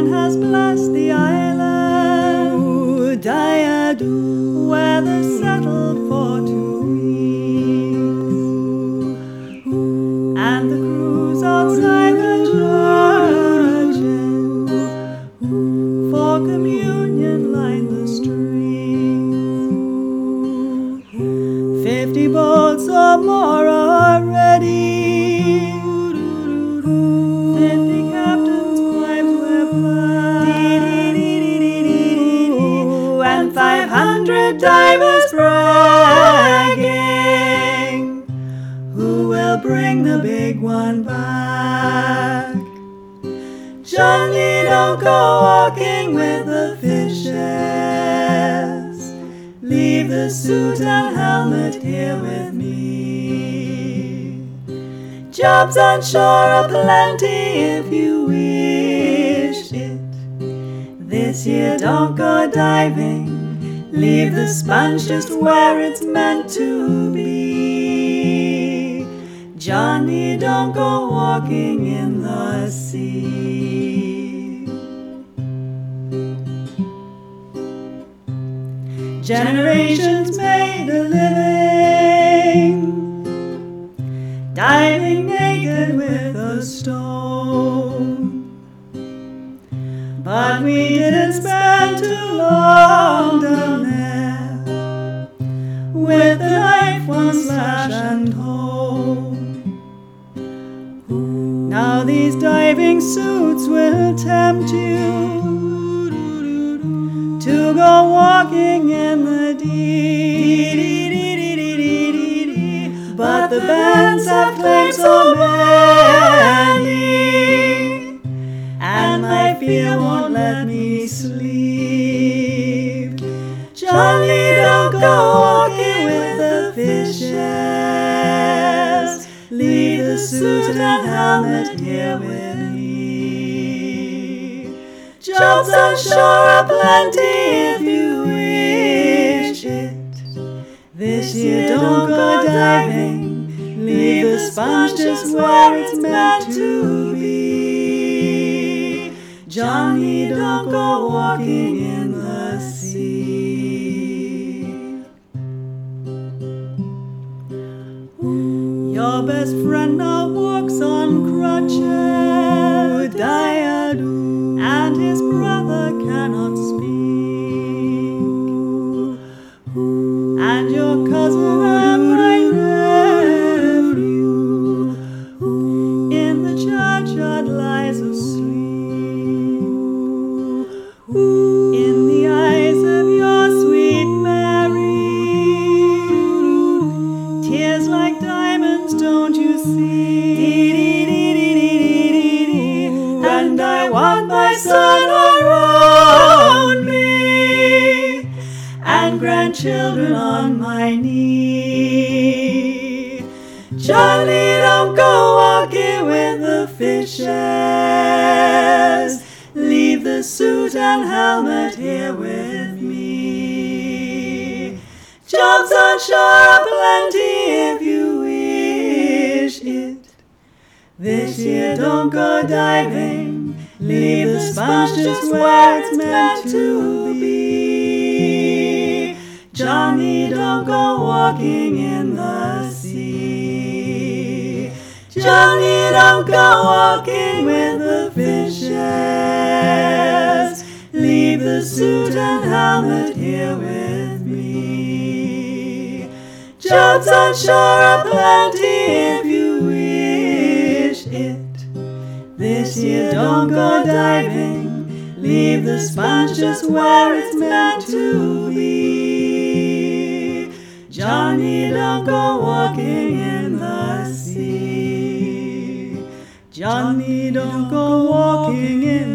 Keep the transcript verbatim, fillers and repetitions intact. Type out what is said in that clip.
has blessed the island, Diadu, where they settled for two weeks, and the crews outside the church for communion lined the streets. Fifty boats or more are ready. Fifty captains' wives wear black, and five hundred divers bragging, who will bring the big one back. Johnny, don't go walking with the fishes. Leave the suit and helmet here with me. Jobs on shore are plenty if you wish it. This year don't go diving. Leave the sponge just where it's meant to be. Johnny, don't go walking in the sea. Generations made a living diving naked with a stone, but we didn't spend too long down there with the knife one slash and hole. Now these diving suits will tempt you to go walking in the deep, but the bands have claimed so many, and my fear won't let me sleep. Johnny, don't go walking with the fishes. Leave the suit and helmet here with me. Jobs on shore are plenty if you wish it. This year don't go diving. Leave the sponge just where it's meant to be. Johnny, don't go walking in the sea. Your best friend now walks on crutches, Diadu, and his brother cannot speak. And your cousin and my nephew in the churchyard lies asleep. In the eyes of your sweet Mary, tears like diamonds, don't you see? And I want my son around me, and grandchildren on my knee. Johnny, don't go walking with the fishes. Leave the suit and helmet here with me. Jobs on shore are plenty if you wish it. This year don't go diving. Leave the sponge just where it's meant to be. Johnny, don't go walking in the sea. Johnny, don't go walking with the fishes. Leave the suit and helmet here with me. Jobs on shore are plenty if you wish it. This year don't go diving. Leave the sponge just where it's meant to be. Johnny, don't go walking in the sea. Johnny, don't go walking in